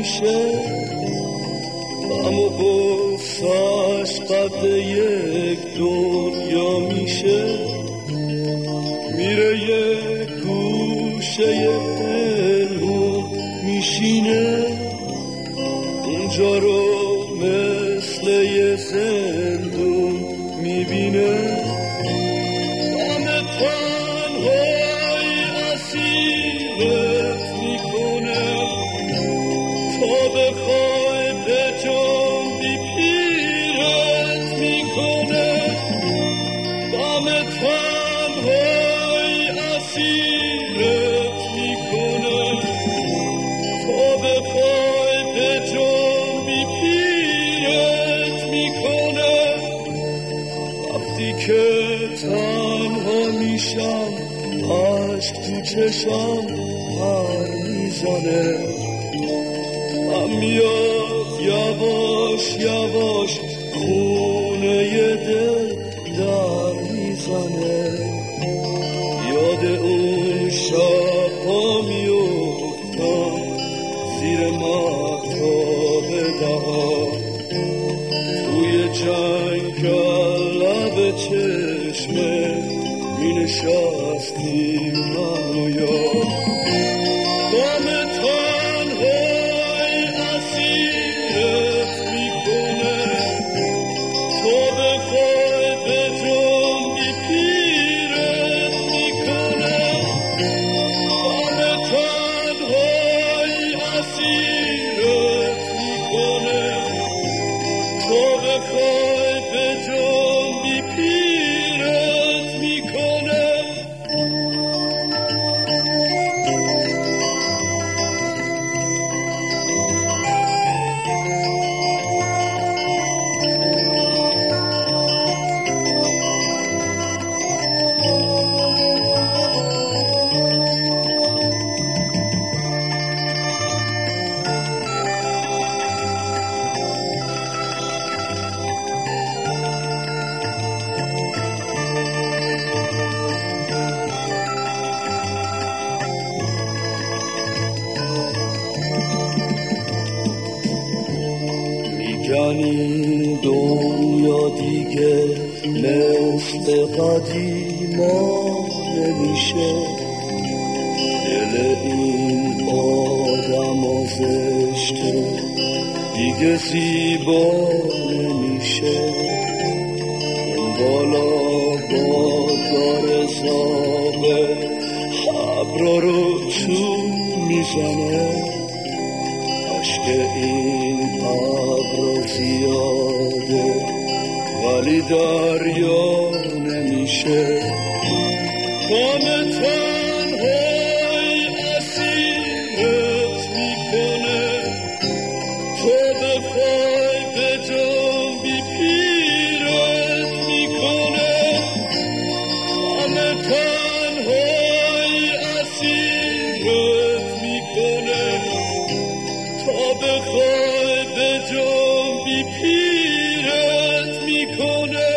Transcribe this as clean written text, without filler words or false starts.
میشه، غم و غصه‌اش قد یک دنیا میشه. میره یه گوشه پنهون میشینه، اونجا رو مثل یه زندون میبینه. غم تنهایی اسیرت میکنه، تا بخوای به جنبی پیرت میکنه. غم تنهایی اسیرت میکنه، تا بخوای به جنبی پیرت میکنه. وقتی که تنها میشم عشق تو چشم پر میزنه، هم میاد یواش یواش خونه دل در میزنه. یاد اون شب‌ها میفتم زیر مهتاب بهار، توی جنگل لب چشمه می نشستیم من و یار. غم تنهایی اسیرت میکنه، تا بخوای به جنبی پیرت میکنه. غم تنهایی اسیرت میکنه، تا بخوای به جنبی پیرت میکنه. این دنیا دیگه مثل قدیما نمیشه، دل این آدم زشته دیگه زیبا نمیشه. اون بالا بادار زاغه ابرا رو چون میزنه، عشق این ابر زیاده ولی دریا نمیشه. غم تنهایی اسیرت میکنه، تو بخوای به جنبی پیرت میکنه. غم تنهایی اسیرت میکنه، تا بخوای به جنبی پیرت میکنه.